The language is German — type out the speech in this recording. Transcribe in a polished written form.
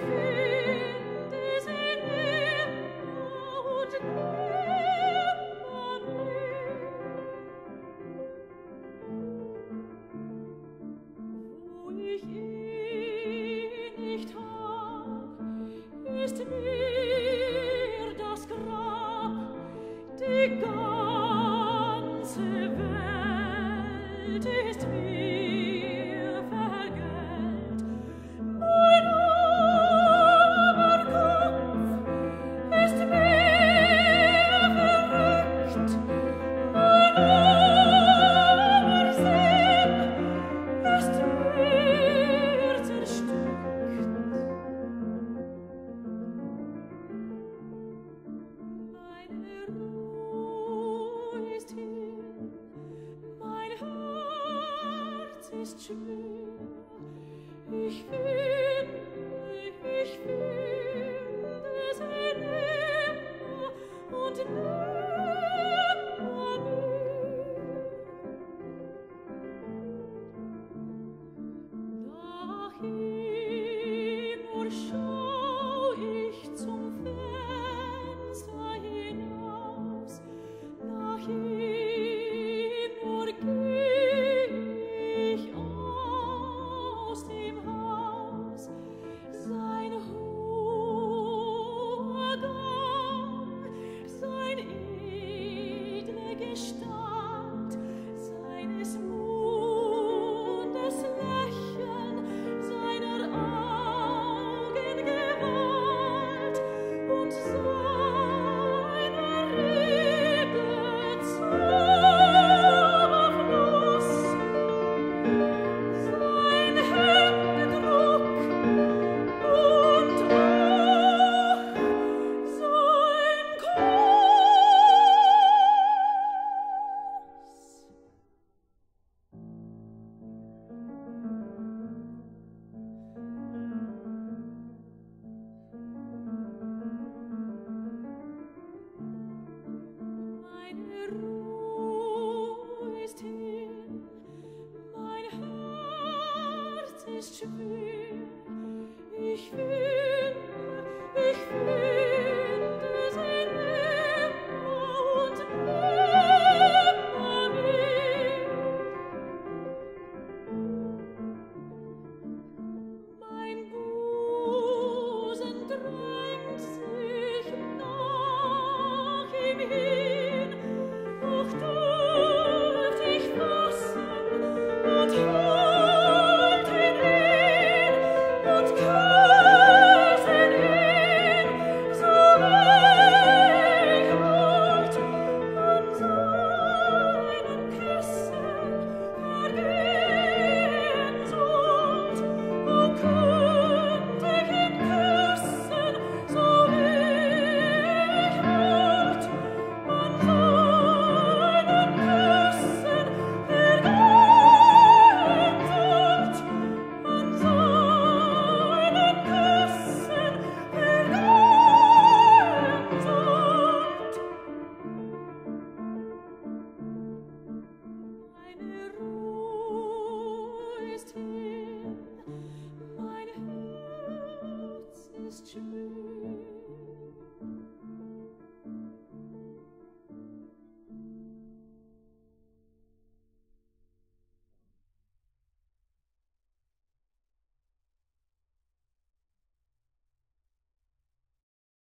finde sie nimmer und nimmer mehr. Wo ich ihn nicht hab, ist mir das Grab, die ganze Welt ist mir vergällt. Mein armer Kopf ist mir verrückt, mein armer Sinn ist mir zerstückt. Meine Ruhe ist hin, mein Herz ist schwer. Ich finde sie nimmer und nimmer mehr. Nach ihm nur schau ich zum Fenster hinaus, nach ihm nur geh ich aus dem Haus. Sein hoher Gang, sein edle Gestalt, seines Mundes Lächeln, seiner Augen Gewalt und seiner Rede Zauberfluss, sein Händedruck und ach, sein Kuss. Meine Ruhe ist hin, mein Herz ist schwer. Ich finde sie nimmer und nimmer mehr. Mein Busen drängt sich nach ihm hin, doch dürft ich fassen und halten ihn und küssen ihn, so ich halt an seinen Küssen vergehen sollt. O könnt ich ihn küssen, so ich halt an seinen Küssen vergehen sollt, an seinen Küssen vergehen sollt. Meine Ruhe ist hin, mein Herz ist schwer.